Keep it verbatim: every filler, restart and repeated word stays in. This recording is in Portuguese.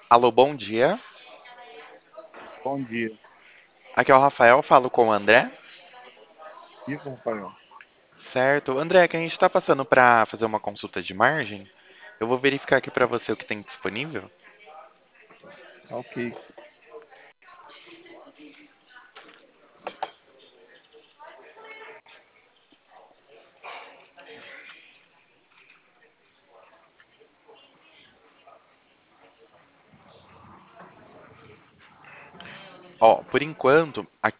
Alô, bom dia. Bom dia. Aqui é o Rafael, falo com o André. Isso, Rafael. Certo. André, que a gente está passando para fazer uma consulta de margem. Eu vou verificar aqui para você o que tem disponível. Tá ok. Ó, por enquanto,